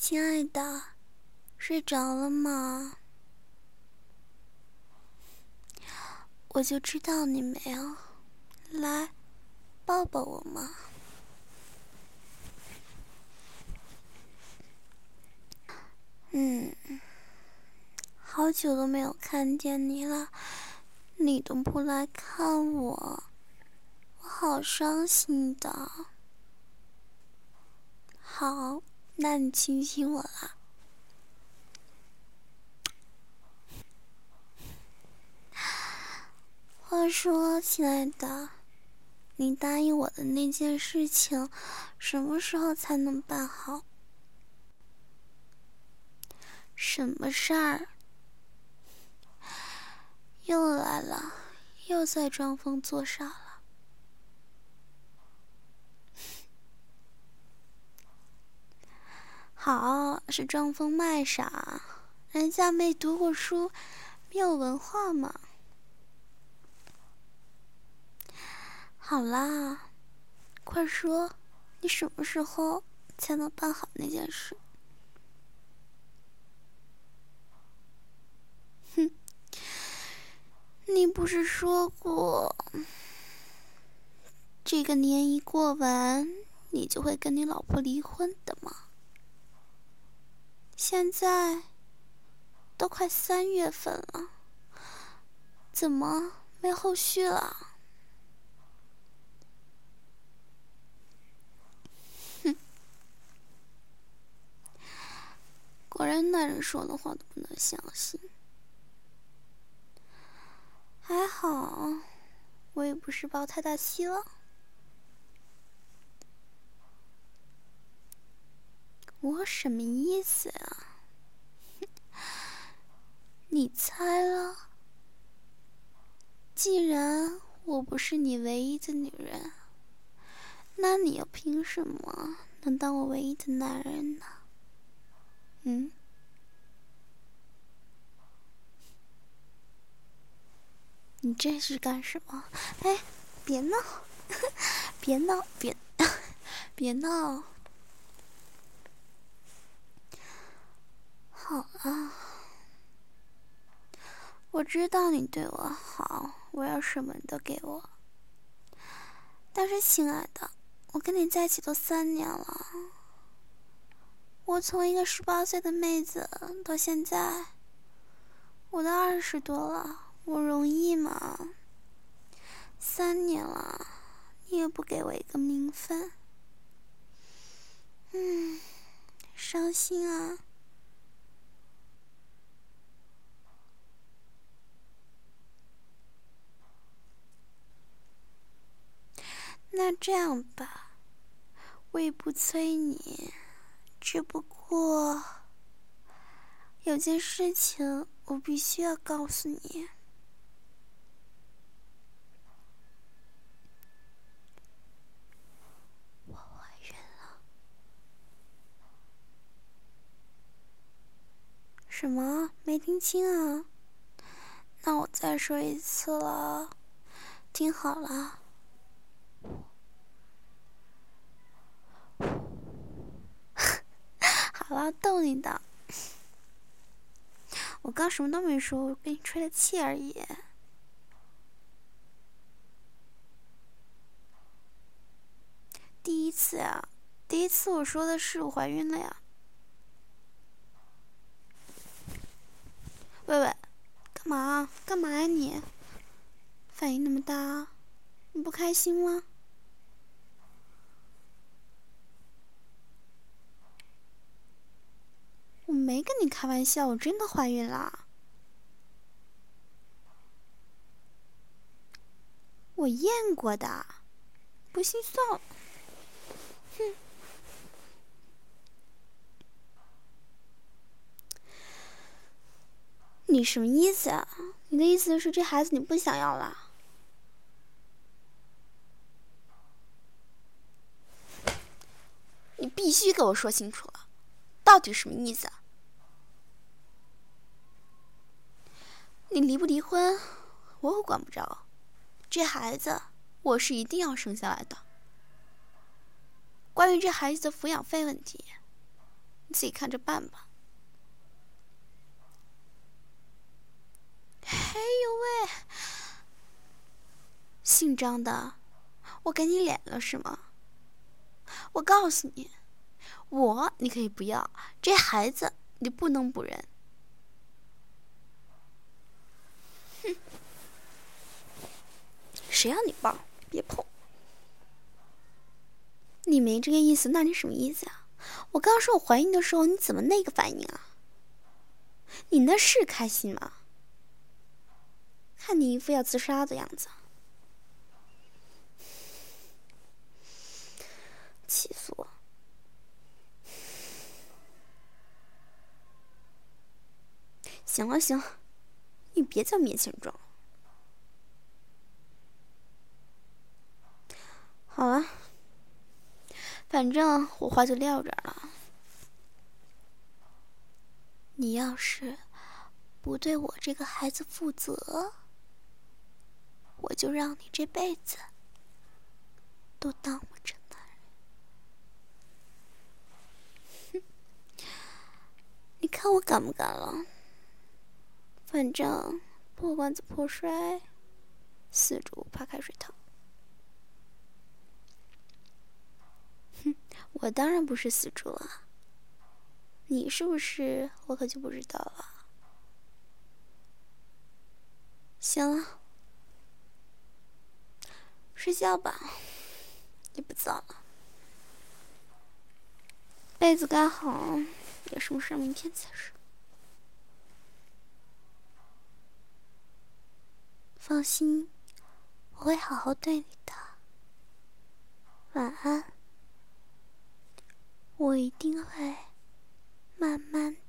亲爱的，睡着了吗？我就知道你没有，来，抱抱我嘛。好久都没有看见你了，你都不来看我，我好伤心的。好，那你亲亲我啦。话说，亲爱的，你答应我的那件事情，什么时候才能办好？什么事儿？又来了，又在装疯作傻了。好，是装疯卖傻，人家没读过书，没有文化嘛。好啦，快说，你什么时候才能办好那件事？哼，你不是说过，这个年一过完，你就会跟你老婆离婚的吗？现在都快3月份了，怎么没后续了？哼，果然男人说的话都不能相信。还好，我也不是抱太大希望。我什么意思啊？你猜了？既然我不是你唯一的女人，那你又凭什么能当我唯一的男人呢？你这是干什么？哎，别闹，别闹，别闹！好啊，我知道你对我好，我要什么你都给我。但是，亲爱的，我跟你在一起都3年了，我从一个18岁的妹子到现在，我都20多了，我容易吗？3年了，你也不给我一个名分，伤心啊。那这样吧，我也不催你，只不过有件事情我必须要告诉你。我怀孕了。什么？没听清啊？那我再说一次了，听好了。好了，逗你的。我刚什么都没说，我给你吹了气而已。第一次我说的是我怀孕了呀。喂，干嘛呀你？反应那么大，你不开心吗？我没跟你开玩笑，我真的怀孕啦。我验过的，不信算了。哼。你什么意思啊？你的意思是这孩子你不想要了？你必须给我说清楚了，到底什么意思啊？你离不离婚，我管不着。这孩子我是一定要生下来的。关于这孩子的抚养费问题， 自己看着办吧。哎呦喂！姓张的，我给你脸了是吗？我告诉你，你可以不要，这孩子你不能不认。哼！谁让你抱？别碰！你没这个意思，那你什么意思啊？我刚说我怀孕的时候，你怎么那个反应啊？你那是开心吗？看你一副要自杀的样子，气死我！行了行了，你别在面前装。好了，反正我话就撂这儿了。你要是不对我这个孩子负责，我就让你这辈子都当不成男人。你看我敢不敢了？反正破罐子破摔，死猪不怕开水烫。哼，我当然不是死猪了，你是不是？我可就不知道了。行了，睡觉吧，也不早了。被子盖好，有什么事明天再说。放心，我会好好对你的。晚安，我一定会慢慢